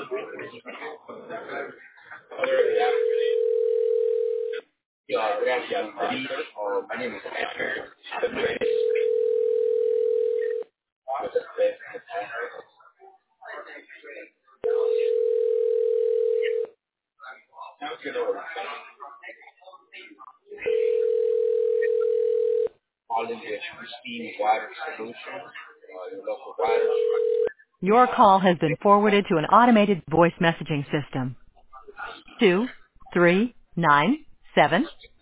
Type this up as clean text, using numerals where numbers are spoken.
Your call has been forwarded to an automated voice messaging system. 2397